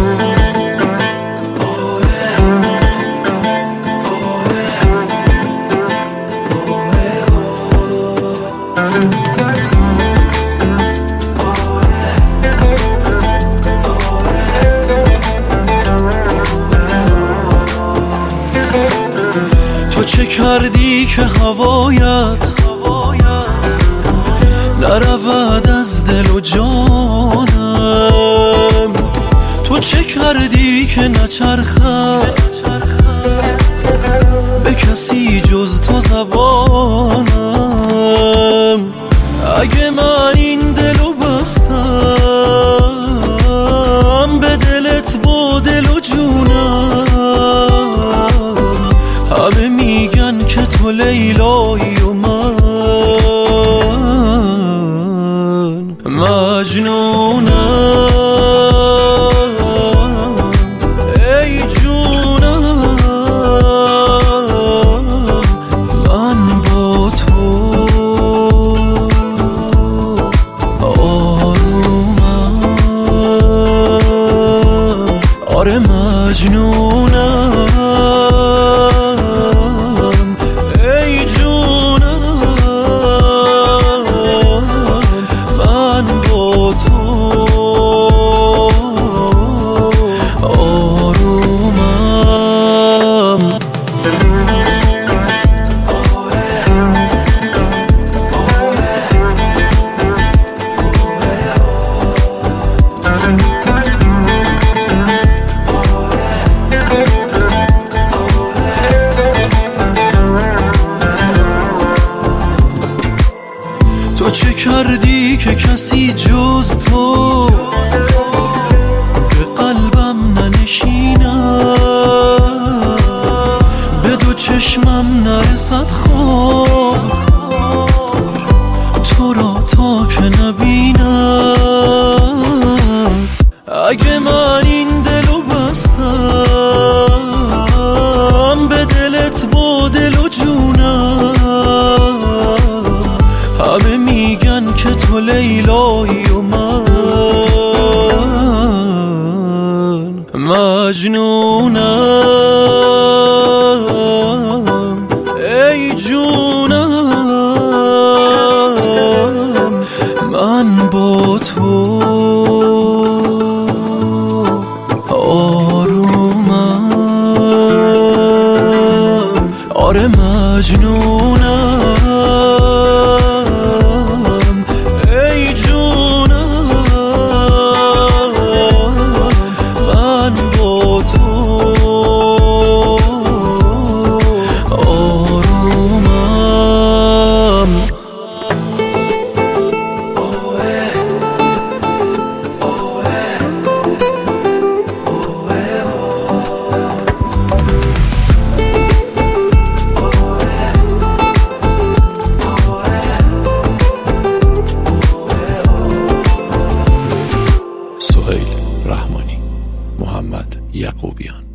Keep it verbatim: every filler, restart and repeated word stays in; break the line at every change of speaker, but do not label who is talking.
تو چه کردی که هوایت نرود از دل و جانم؟ تو چه کردی که نچرخد به کسی جز تو زبانم؟ اگه من این دلو بستم به دلت با دل و جونم، همه میگن که تو لیلایی و من مجنونم. ای جونم من با تو آرومم، آره مجنونم. تو چه کردی که کسی جز تو به قلبم ننشیند، به دو چشمم نرسد خواب تو را تا که نبینم؟ اگه من این دلو بستم به دلت با دل و جونم، همه میگن که تو لیلایی و من مجنونم. ای جونم من با تو آرومم، آره مجنونم.
سهیل رحمانی، محمد یعقوبیان.